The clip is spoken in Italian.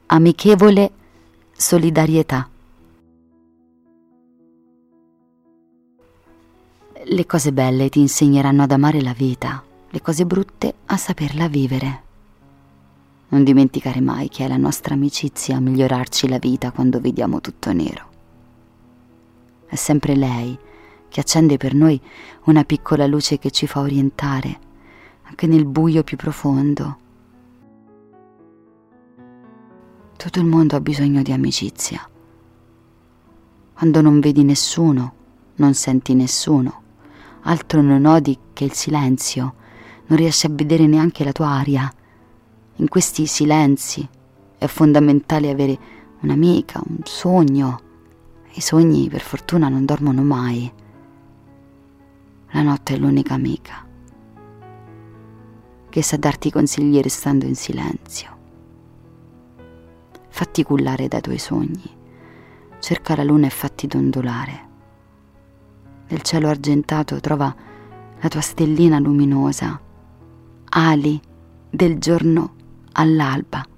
amichevole solidarietà. Le cose belle ti insegneranno ad amare la vita, le cose brutte a saperla vivere. Non dimenticare mai che è la nostra amicizia a migliorarci la vita quando vediamo tutto nero. È sempre lei che accende per noi una piccola luce che ci fa orientare, anche nel buio più profondo. Tutto il mondo ha bisogno di amicizia. Quando non vedi nessuno, non senti nessuno, altro non odi che il silenzio, non riesci a vedere neanche la tua aria. In questi silenzi è fondamentale avere un'amica, un sogno. I sogni, per fortuna, non dormono mai. La notte è l'unica amica che sa darti consigli restando in silenzio. Fatti cullare dai tuoi sogni, cerca la luna e fatti dondolare. Nel cielo argentato trova la tua stellina luminosa, ali del giorno all'alba.